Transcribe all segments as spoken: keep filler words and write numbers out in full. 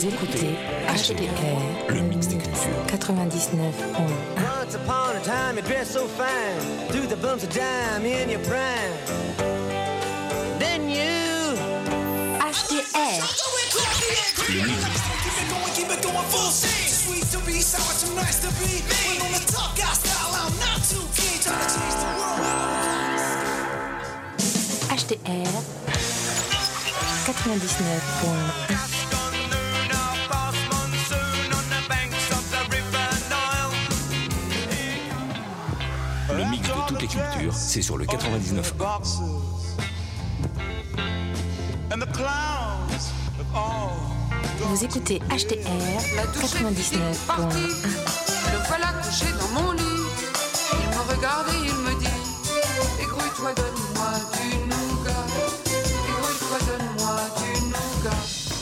Vous écoutez H T R, le mix des cultures. quatre-vingt-dix-neuf point un. Once upon a time, you dressed so fine, threw the bumps of dime in your prime. Then you H T R. Le mix. Keep it going full steam. Sweet to be, sour too nice to be. When on the top guy style, I'm not too keen. Trying to change the world. H T R quatre-vingt-dix-neuf point un. Le mix de toutes les cultures, c'est sur le quatre-vingt-dix-neuf point un. Vous écoutez H T R quatre-vingt-dix-neuf point un. Le voilà couché dans mon lit. Il me regarde et il me dit: égrouille-toi, donne-moi du nougat. Égrouille-toi, donne-moi du nougat.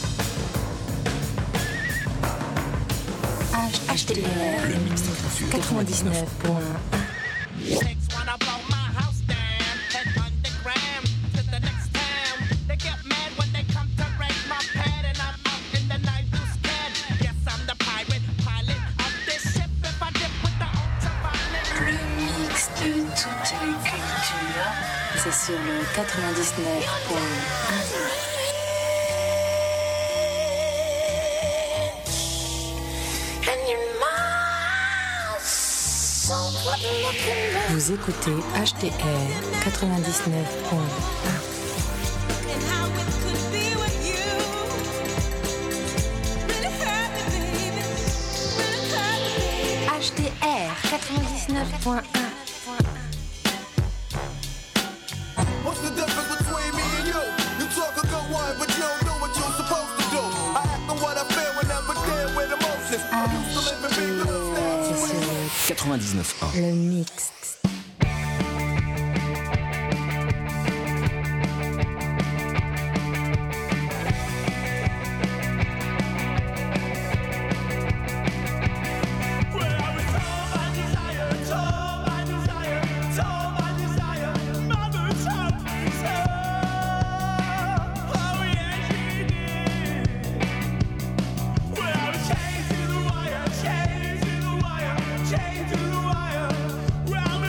H T R, le mix des cultures, quatre-vingt-dix-neuf point un. C'est sur le quatre-vingt-dix-neuf point un. Vous écoutez H T R quatre-vingt-dix-neuf point un. H T R quatre-vingt-dix-neuf point un. quatre-vingt-dix-neuf point un. Le mix. Round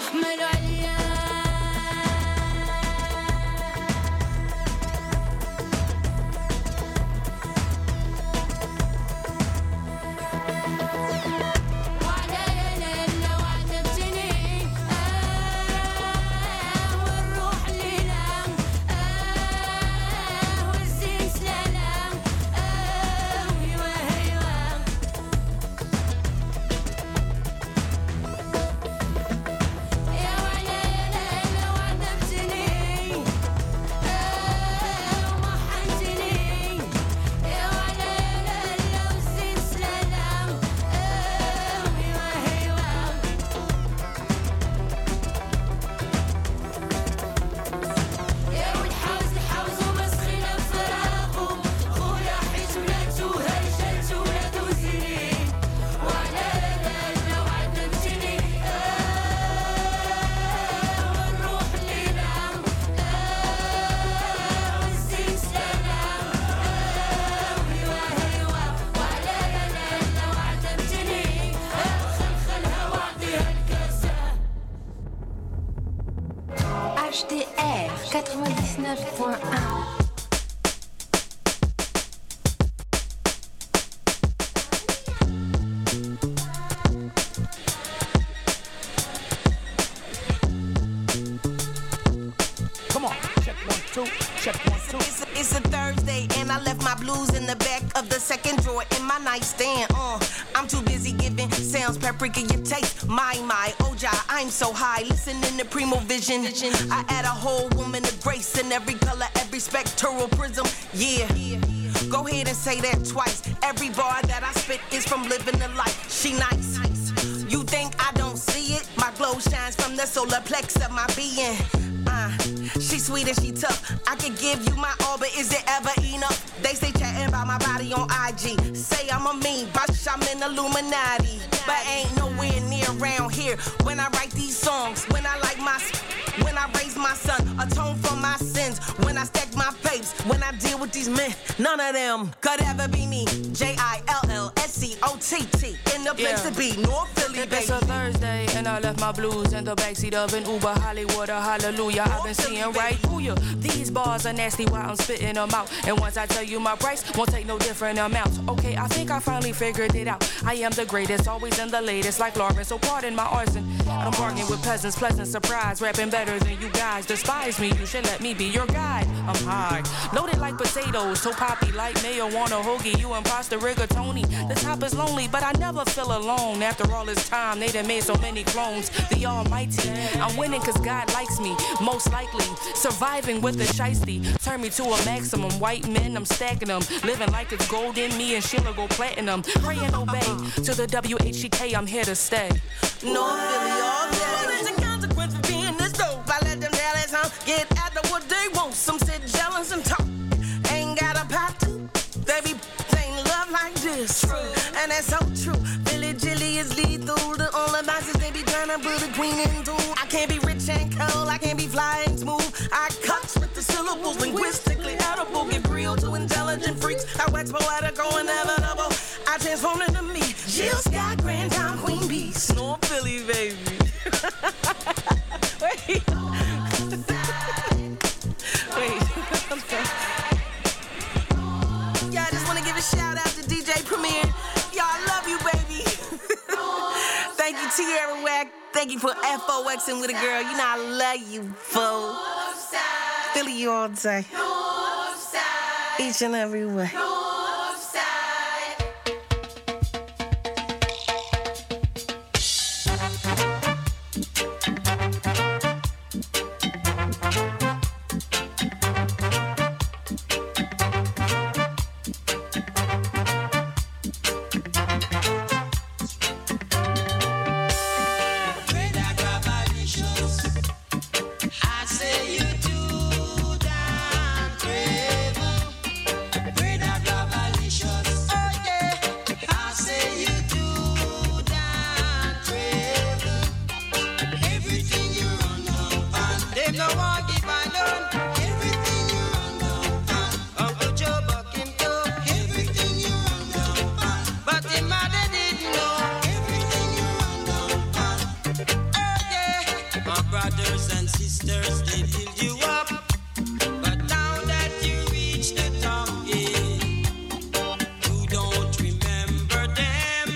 حملوا عليا H D R quatre-vingt-dix-neuf point un. It's a, it's a Thursday and I left my blues in the back of the second drawer in my nightstand. Uh, I'm too busy giving sounds paprika your taste. My, my, Oja, I'm so high. Listening to Primo Vision. I add a whole woman of grace in every color, every spectral prism. Yeah. Go ahead and say that twice. Every bar that I spit is from living the life. She nice. You think I don't see it? My glow shines from the solar plex of my being. Uh, she sweet and she tough. I could give you my all, but is it ever enough? They stay chatting about my body on I G. Say I'm a mean bitch, I'm in Illuminati. But ain't nowhere near around here. When I write these songs, when I like my, when I raise my son, atone for my sins. When I stack my papes, when I deal with these men, none of them could ever be me. J I L L S C O T T in the place yeah. to be, North Philly, baby. It's a Thursday and I left my blues in the backseat of an Uber, Hollywood, a hallelujah. I've been seeing right through you. These bars are nasty while I'm spitting them out. And once I tell you my price, won't take no different amounts. Okay, I think I finally figured it out. I am the greatest, always in the latest, like Lauren. So pardon my arson. I'm bargaining with peasants, pleasant surprise. Rapping better than you guys. Despise me, you should let me be your guide. I'm high, loaded like potatoes, so poppy like mayo on a hoagie. You imposter rigatoni. The top is lonely, but I never feel alone. After all this time, they done made so many clones. The Almighty, I'm winning cause God likes me. Most likely, surviving with the shiesty. Turn me to a maximum. White men, I'm stacking them. Living like it's gold in me and Sheila go platinum. Pray and obey to the W H E K, I'm here to stay. North Philly all day. There's a consequence for being this dope. I let them jealous huh? Get after what they want. Some sit jealous and talk. Ain't got a pot to. They be saying love like this. True. And that's so true. Billy Jilly is lethal. The only bosses they be trying to put a queen into. I can't be rich and cold. I can't be flying smooth. I cuts with the syllables linguistically edible. Give real to intelligent freaks. I wax poetical inevitable. I transform into me. Jill Scott, Grand Town Queen Beast. North Philly, baby. Wait. Wait. Yeah, I just want to give a shout out to D J Premier. Y'all, I love you, baby. Thank you, Tierra Wack. Thank you for F O Xing with a girl. You know I love you, fool. Philly you all day. Each and every way. Great brothers and sisters, they build you up. But now that you reach the top, yeah, you don't remember them.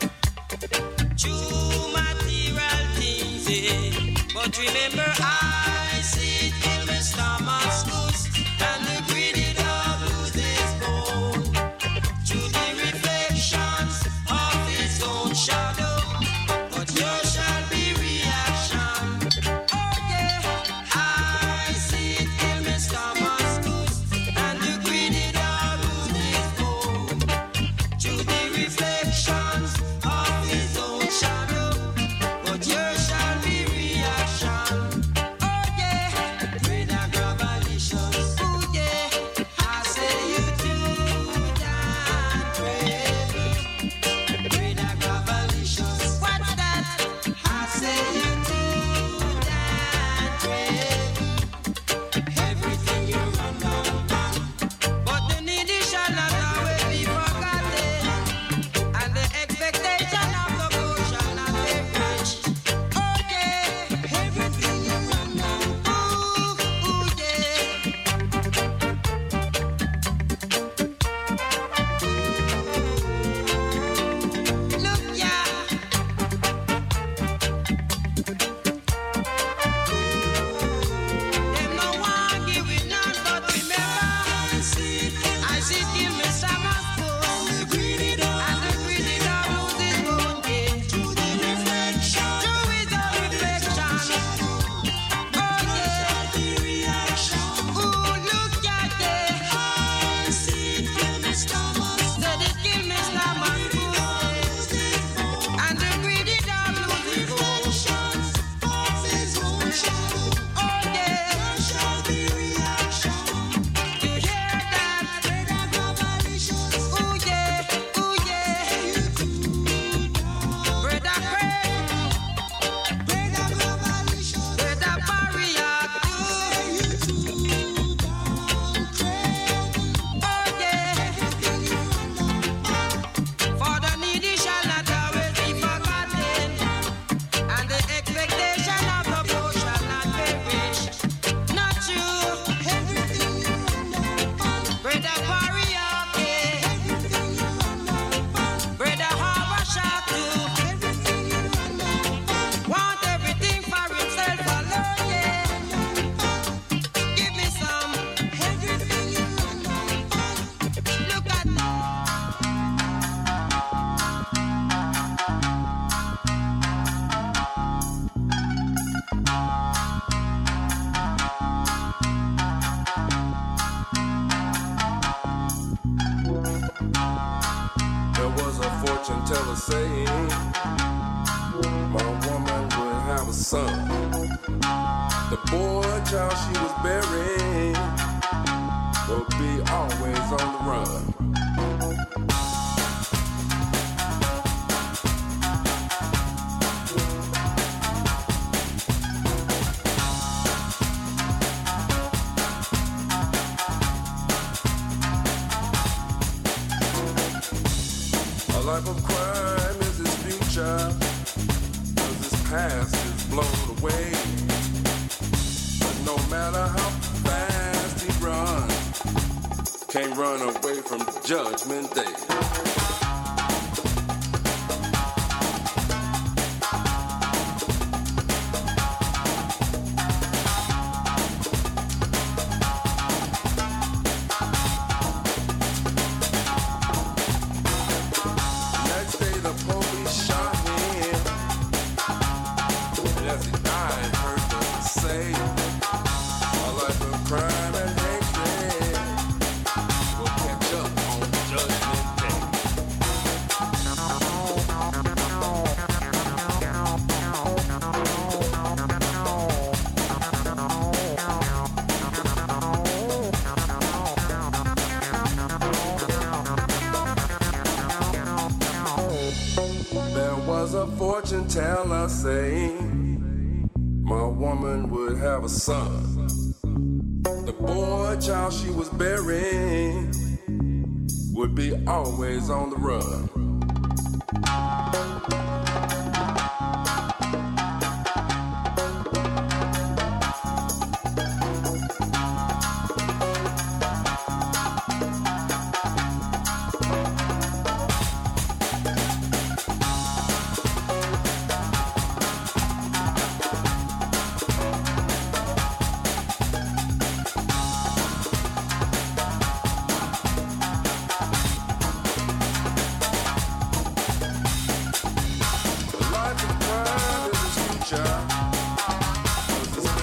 True material things, yeah. But remember, I see it in Mister Damascus, and the greedy dog loses his bone to the reflections of his own shadow. But yours shall be reaction. Oh yeah, I see it in Mister Damascus, and the greedy dog loses his bone to the reflections of his own shadow. But yours shall be reaction. Oh yeah, great and grabalicious. Oh yeah, I say you do that brave. Great and grabalicious. What's that? I say you do that brave. Everything you run on, but the needy shall not always be forgotten, and the expectation of the poor shall not perish. Oh yeah, everything you run on. Ooh, ooh yeah. Look yeah. Them no one give it none, but remember, I see it in Mister Damascus, and the greedy dog loses his bone, yeah. To the reflection, to his own reflection. Oh yeah, ooh look at that. I see it in Mister Damascus, said it kill Mister Damascus, and the greedy dog loses his bone. Oh yeah, you hear that? Ooh yeah, ooh yeah. Brother Craig, Brother Barrier, oh yeah. For the needy shall not always be forgotten, and the expectation of the poor shall not perish. Not true. Brother Barrier, yeah. Brother Habasha too. Want everything for himself alone, yeah. Give me some. Look at There was a fortune teller saying, my woman would have a son. The boy child she was bearing will be always on the run. A life of crime is his future, 'cause his past is blown away. But no matter how fast he runs, can't run away from Judgment Day. Next day the police shot him, and as he died, heard them say, a life of crime and hatred will catch up on Judgment Day. There was a fortune teller saying, my woman would have a son. The boy child she was bearing would be always on the run.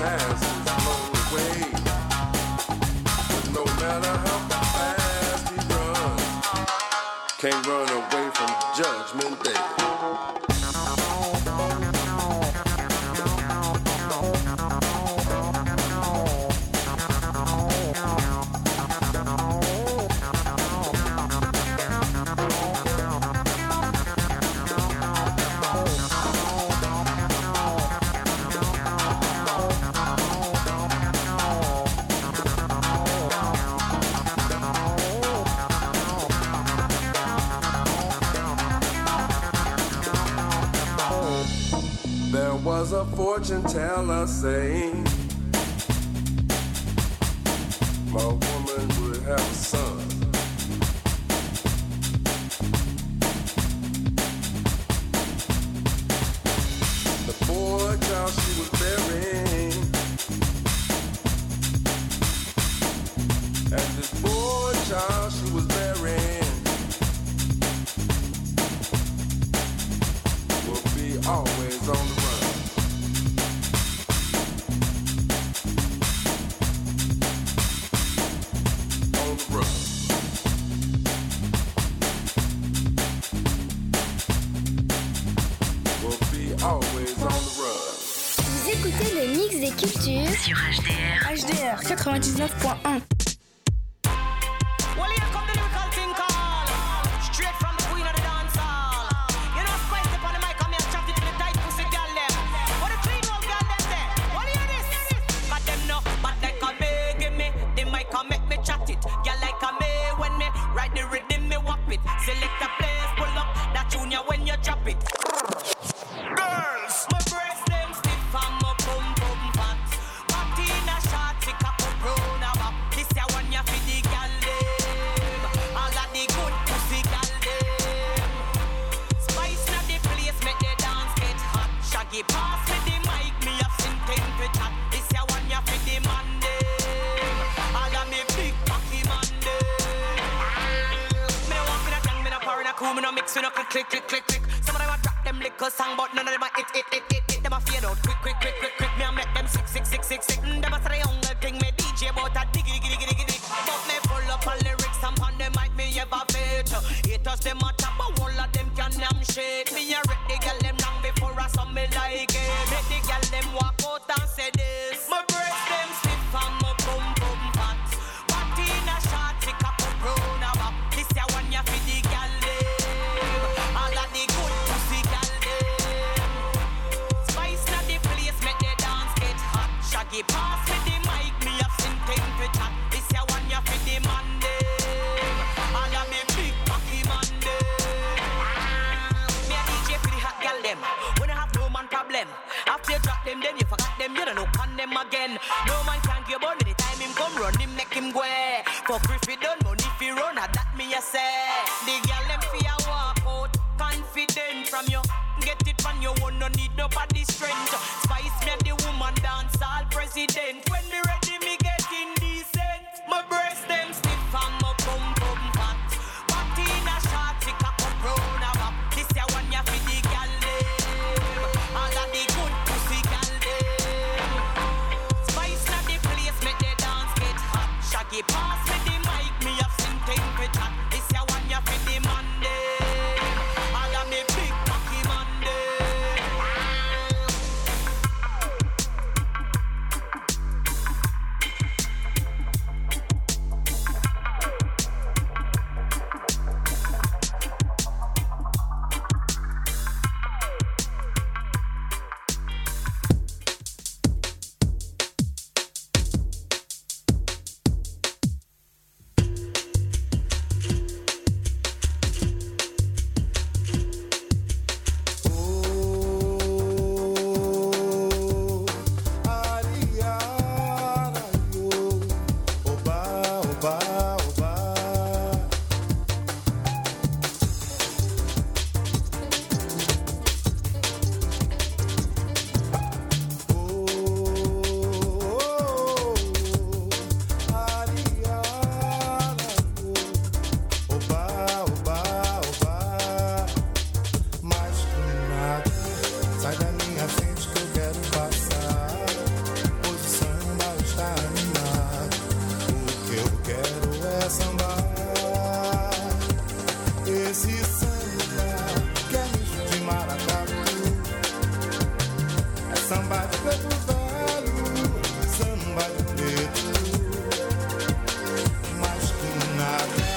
past is blown away. But no matter how fast he runs, can't run away from Judgment Day. Was a fortune teller saying my woman would have a son. The boy child she was bearing, and this boy child she was bearing will be always on the run. Vous écoutez le mix des cultures sur H D R. H D R quatre-vingt-dix-neuf point un. Select a place, pull up that junior when you drop it. Girls, my breast them stiff and my bum bum fat. Party in a shot, pick up a brown up. This ya one ya for the gal dem. All of the good pussy gal dem. Spice na the place, make the dance get hot. Shaggy pass with the mic, me have seen ten for chat. This ya one ya for the man dem. All of me big cocky man dem. Cool, me no mix, me no click, click, click, click, click. Some of them a drop them liquor song, but none of them a hit, hit, hit, hit, hit. Them a fade out quick, quick, quick, quick, quick. Me a make them sick, sick, sick, sick, sick. Mm, them a say the younger thing, me D J about a diggy, diggy, diggy, diggy, diggy. But me full up on lyrics, and on them mic me ever feature. Haters them a chop, but all of them can damn shake. Me a rip the girl them long before I saw me like it. Make the girl them walk out and say this. My breast them stiff and my bum bum fat. Party in a shot, pick up a brown up. This ya one ya for the girl. Shaggy pass with the mic, me have seen ten for chat. This ya one ya for the man dem. All of me big cocky man dem. Me a D J for the hot gal dem. When I have no man problem, after you drop them, then you forgot them, you don't know can them again. No man can give on anytime him come run, him make him go. For free fi done, money fi run, a that me a say. The gal them fi a walk out, confident from you. Get it from your own, no need nobody strength. Spice me and the woman dance all president. When me ready, me get indecent. My breast them stiff and my bum bum fat. Party in a shot, pick up a brown up. This ya one ya for the gal dem. All of the good pussy gal dem. Spice na the place, make the dance get hot. Shaggy pass with the mic, me have seen ten for chat. This ya one ya for the man dem. All of me big cocky man. Samba de preto velho, samba de preto, mais que nada.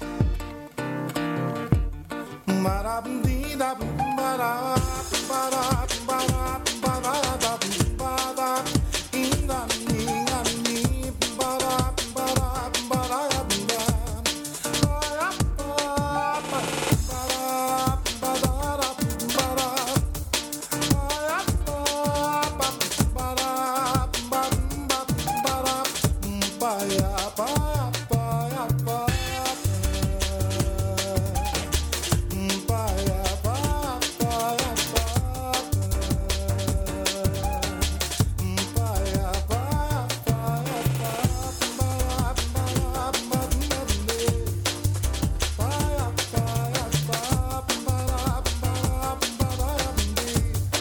Marabindinda, bará, bará.